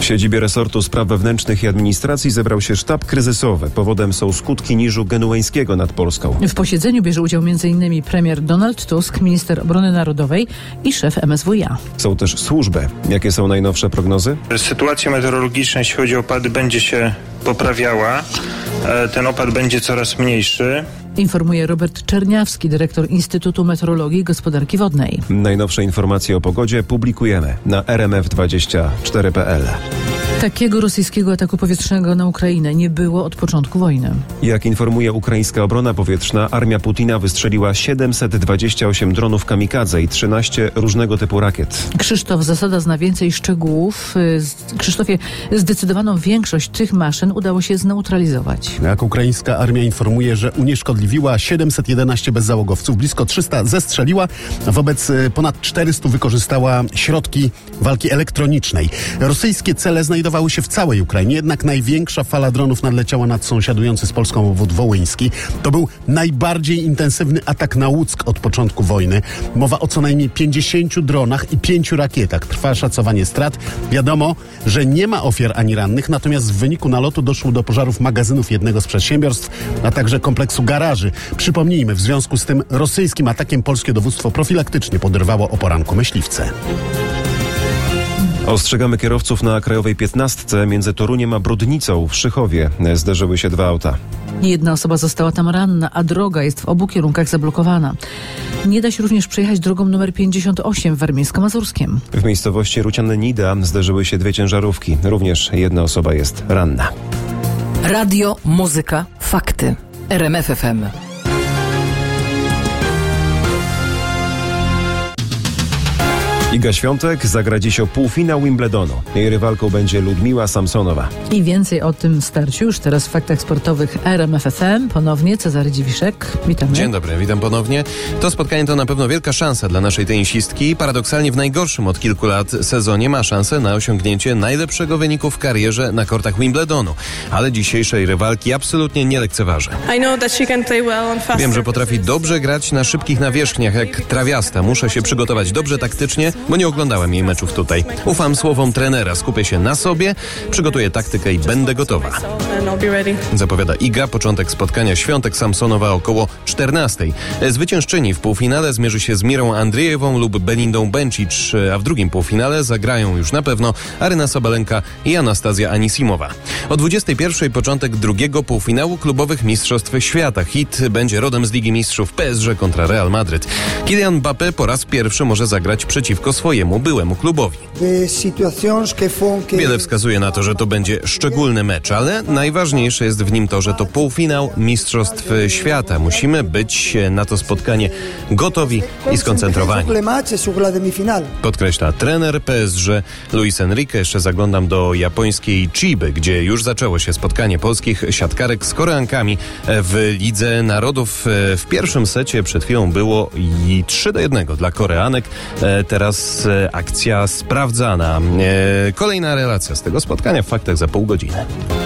W siedzibie resortu spraw wewnętrznych i administracji zebrał się sztab kryzysowy. Powodem są skutki niżu genueńskiego nad Polską. W posiedzeniu bierze udział m.in. premier Donald Tusk, minister obrony narodowej i szef MSWiA. Są też służby. Jakie są najnowsze prognozy? Sytuacja meteorologiczna, jeśli chodzi o opady, będzie się poprawiała. Ten opad będzie coraz mniejszy. Informuje Robert Czerniawski, dyrektor Instytutu Meteorologii i Gospodarki Wodnej. Najnowsze informacje o pogodzie publikujemy na rmf24.pl. Takiego rosyjskiego ataku powietrznego na Ukrainę nie było od początku wojny. Jak informuje ukraińska obrona powietrzna, armia Putina wystrzeliła 728 dronów kamikadze i 13 różnego typu rakiet. Krzysztof Zasada zna więcej szczegółów. Krzysztofie, zdecydowaną większość tych maszyn udało się zneutralizować. Jak ukraińska armia informuje, że unieszkodliwiła 711 bezzałogowców, blisko 300 zestrzeliła, wobec ponad 400 wykorzystała środki walki elektronicznej. Rosyjskie cele znajdowały się w całej Ukrainie, jednak największa fala dronów nadleciała nad sąsiadujący z Polską obwód wołyński. To był najbardziej intensywny atak na Łuck od początku wojny. Mowa o co najmniej 50 dronach i 5 rakietach. Trwa szacowanie strat. Wiadomo, że nie ma ofiar ani rannych, natomiast w wyniku nalotu doszło do pożarów magazynów jednego z przedsiębiorstw, a także kompleksu garaży. Przypomnijmy, w związku z tym rosyjskim atakiem polskie dowództwo profilaktycznie podrywało o poranku myśliwce. Ostrzegamy kierowców na Krajowej 15 między Toruniem a Brodnicą w Szychowie. Zderzyły się dwa auta. Jedna osoba została tam ranna, a droga jest w obu kierunkach zablokowana. Nie da się również przejechać drogą numer 58 w Warmińsko-Mazurskiem. W miejscowości Ruciany-Nida zderzyły się dwie ciężarówki. Również jedna osoba jest ranna. Radio, muzyka, fakty. RMF FM. Iga Świątek zagra dziś o półfinał Wimbledonu. Jej rywalką będzie Ludmiła Samsonowa. I więcej o tym starciu już teraz w faktach sportowych RMF FM. Ponownie Cezary Dziwiszek. Witamy. Dzień dobry, witam ponownie. To spotkanie to na pewno wielka szansa dla naszej tenisistki. Paradoksalnie w najgorszym od kilku lat sezonie ma szansę na osiągnięcie najlepszego wyniku w karierze na kortach Wimbledonu. Ale dzisiejszej rywalki absolutnie nie lekceważę. Wiem, że potrafi dobrze grać na szybkich nawierzchniach jak trawiasta. Muszę się przygotować dobrze taktycznie, bo nie oglądałem jej meczów tutaj. Ufam słowom trenera, skupię się na sobie, przygotuję taktykę i będę gotowa. Zapowiada Iga. Początek spotkania Świątek Samsonowa około 14. Zwyciężczyni w półfinale zmierzy się z Mirą Andrzejewą lub Belindą Bencic, a w drugim półfinale zagrają już na pewno Aryna Sabalenka i Anastazja Anisimowa. O 21 początek drugiego półfinału klubowych Mistrzostw Świata. Hit będzie rodem z Ligi Mistrzów PSG kontra Real Madryt. Kylian Mbappé po raz pierwszy może zagrać przeciwko swojemu byłemu klubowi. Wiele wskazuje na to, że to będzie szczególny mecz, ale najważniejsze jest w nim to, że to półfinał Mistrzostw Świata. Musimy być na to spotkanie gotowi i skoncentrowani. Podkreśla trener PSG Luis Enrique. Jeszcze zaglądam do japońskiej Chiby, gdzie już zaczęło się spotkanie polskich siatkarek z Koreankami w Lidze Narodów. W pierwszym secie przed chwilą było i 3-1 dla Koreanek. Teraz akcja sprawdzana. Kolejna relacja z tego spotkania w faktach za pół godziny.